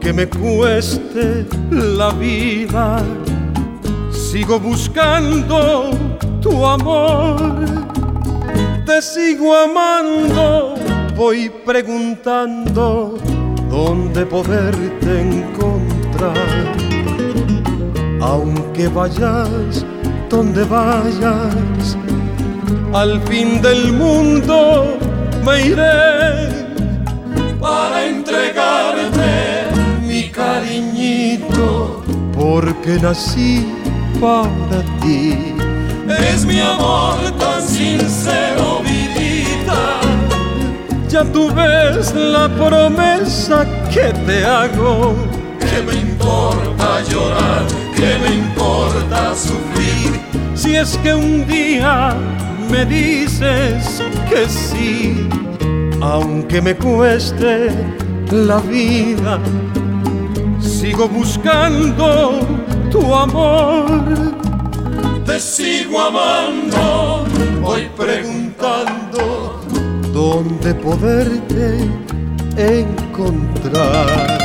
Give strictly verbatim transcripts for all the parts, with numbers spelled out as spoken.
Aunque me cueste la vida, sigo buscando tu amor. Te sigo amando, voy preguntando dónde poderte encontrar. Aunque vayas donde vayas, al fin del mundo me iré para entregarte mi cariñito, porque nací para ti. Es mi amor tan sincero, mi vida. Ya tú ves la promesa que te hago. ¿Qué me importa llorar? ¿Qué me importa sufrir? Si es que un día me dices que sí, aunque me cueste la vida, sigo buscando tu amor. Te sigo amando, voy preguntando dónde poderte encontrar.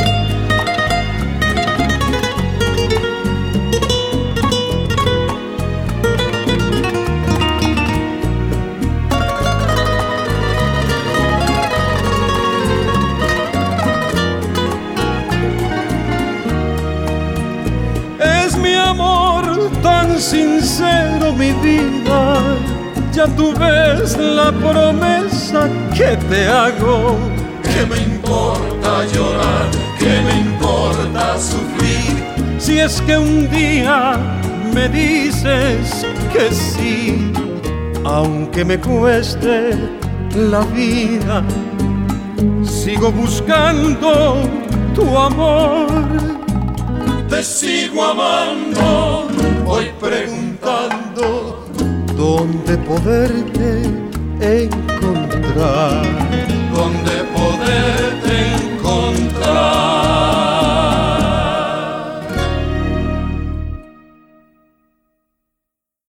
Es mi amor tan sincero, mi vida. Ya tú ves la promesa que te hago. ¿Qué me importa llorar? ¿Qué me importa sufrir? Si es que un día me dices que sí, aunque me cueste la vida, sigo buscando tu amor. Te sigo amando, voy preguntando dónde poderte encontrar.